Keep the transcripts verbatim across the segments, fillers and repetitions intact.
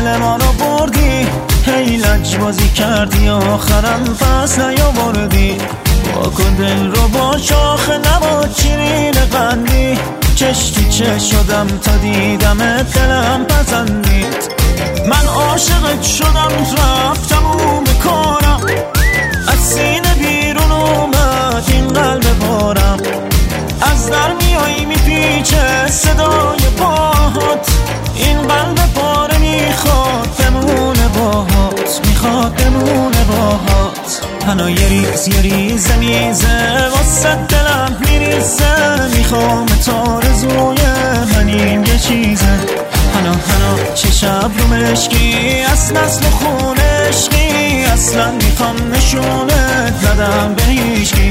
دل ما رو بردی، هی لجبازی کردی آخرم پس نیاوردی. واکن دل رو با شاخ نبا چیرین قندی، چش تو چش شدم تا دیدم دلم پسندید. من عاشقت شدم رفتم و بکارم، از سینه بیرون اومد این قلب بارم. از در میایی میپیچه صدای پاهات، این قلب پاره میخواد بمونه باهات، میخواد بمونه باهات. هنو یه ریز یه ریز میزه واسه دلم میریزه، میخوام تا رزوی منیم یه چیزه. هنو هنو چه شب رو مشکی از نسل و خون عشقی، اصلا میخوام نشونه ندم به هیچکی.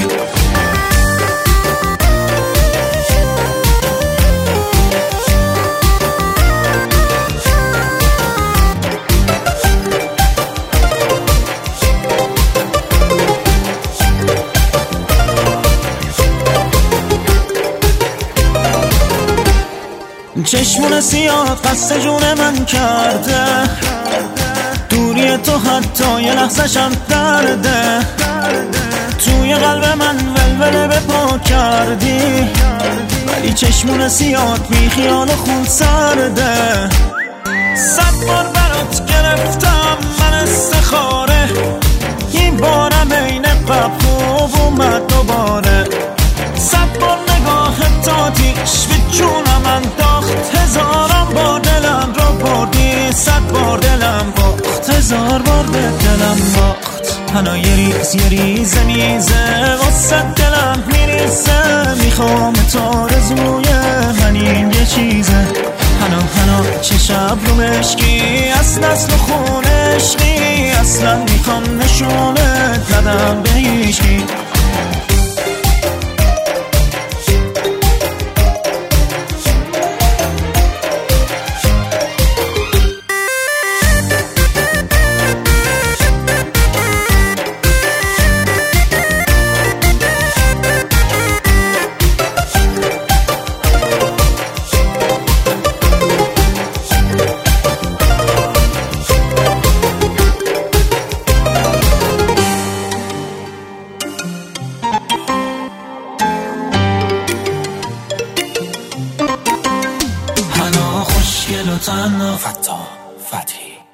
چشمون سیاه قصد جون من کرده، دوری تو حتی یه لحظه شم درده. توی قلب من ولوله به پا کردی، ولی چشمون سیاه بی خیال و خون سرده. صد بار برات گرفتم من استخاره، این بارم این قبل اومد دوباره. صد بار نگاه تاتیش به جونم انداخت، هزارم بار دلم رو بردی، صد بار دلم باخت، هزار بار به دلم باخت. هنو یه ریز یه ریز میزه واسه دلم میریزه، میخوام تا رزوی منیم یه چیزه. هنو هنو چه شب رو مشکی از نسل و خون عشقی، اصلا میخوام نشونه ندم به هیچکی. خوشگل و تنها فتا فتی